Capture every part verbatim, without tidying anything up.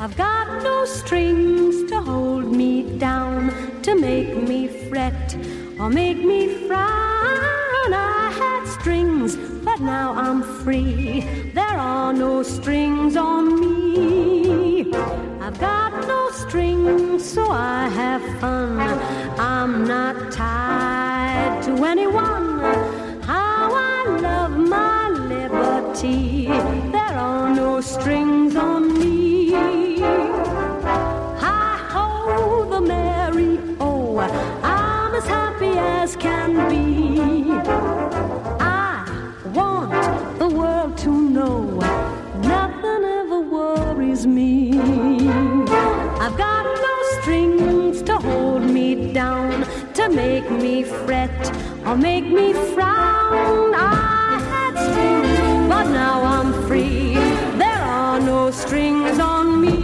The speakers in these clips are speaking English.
I've got no strings to hold me down, to make me fret or make me frown. I had strings, but now I'm free. There are no strings on me. I've got no strings, so I have fun. I'm not tied to anyone. How I love my liberty. There are no strings on me. Hi-ho, the merry oh, I'm as happy as can be. I want the world to know nothing ever worries me. I've got no strings to hold me down, to make me fret or make me frown. I had strings, but now I'm free. There are no strings on me.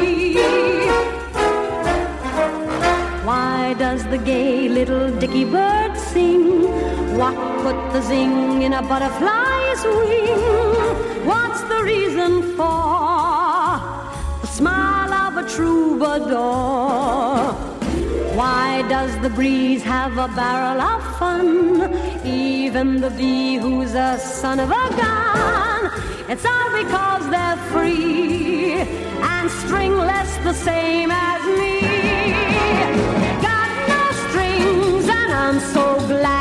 Why does the gay little dicky bird sing? What put the zing in a butterfly's wing? What's the reason for the smile of a troubadour? Why does the breeze have a barrel of fun? Even the bee who's a son of a gun. It's all because they're free and stringless the same as me. Got no strings and I'm so glad.